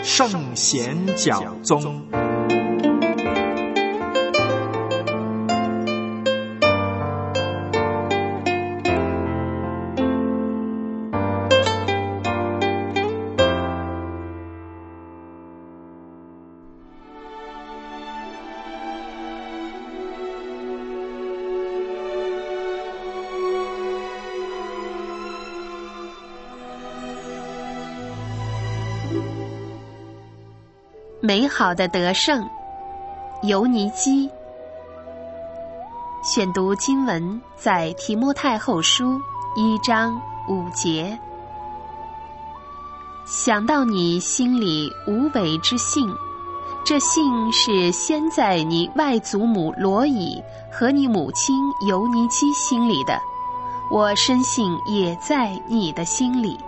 圣贤讲宗。 美好的得胜，尤尼基。选读经文在提摩太后书1章5节。想到你心里无伪之信，这信是先在你外祖母罗以和你母亲尤尼基心里的，我深信也在你的心里。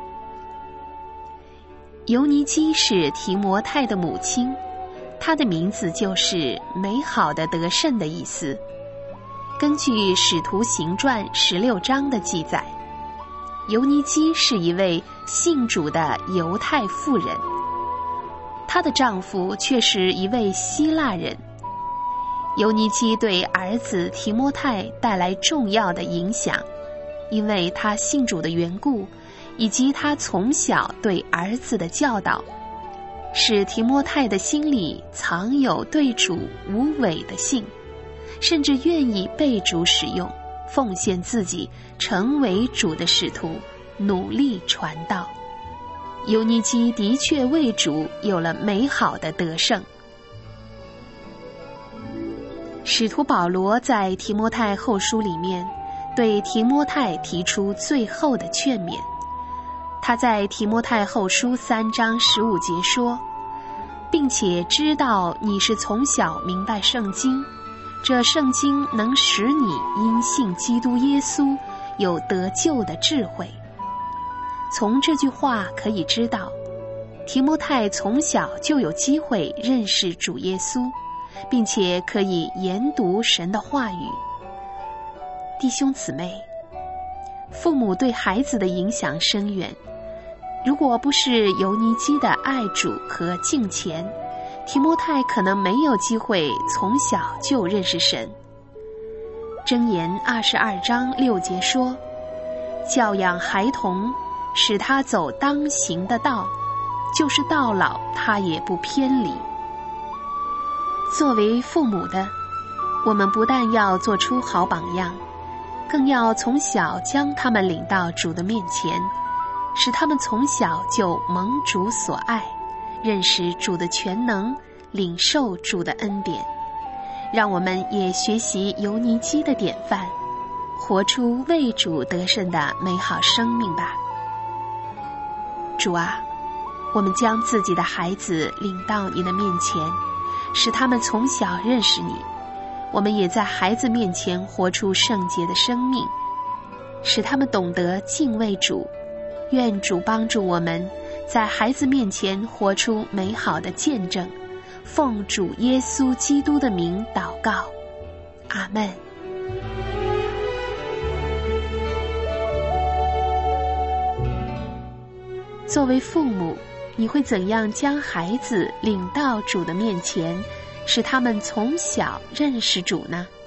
尤尼基是提摩太的母亲，她的名字就是美好的得胜的意思。根据使徒行传16章的记载，尤尼基是一位信主的犹太妇人，她的丈夫却是一位希腊人。尤尼基对儿子提摩太带来重要的影响，因为他信主的缘故，以及他从小对儿子的教导，使提摩太的心里藏有对主无伪的信，甚至愿意被主使用，奉献自己成为主的使徒，努力传道。尤尼基的确为主有了美好的得胜。使徒保罗在提摩太后书里面对提摩太提出最后的劝勉，他在提摩太后书3章15节说，并且知道你是从小明白圣经，这圣经能使你因信基督耶稣有得救的智慧。从这句话可以知道，提摩太从小就有机会认识主耶稣，并且可以研读神的话语。弟兄姊妹，父母对孩子的影响深远。如果不是尤尼基的爱主和敬虔，提摩太可能没有机会从小就认识神。箴言22章6节说，教养孩童，使他走当行的道，就是到老他也不偏离。作为父母的，我们不但要做出好榜样，更要从小将他们领到主的面前，使他们从小就蒙主所爱，认识主的全能，领受主的恩典。让我们也学习尤尼基的典范，活出为主得胜的美好生命吧。主啊，我们将自己的孩子领到你的面前，使他们从小认识你。我们也在孩子面前活出圣洁的生命，使他们懂得敬畏主。愿主帮助我们在孩子面前活出美好的见证，奉主耶稣基督的名祷告，阿们。作为父母，你会怎样将孩子领到主的面前，使他们从小认识主呢？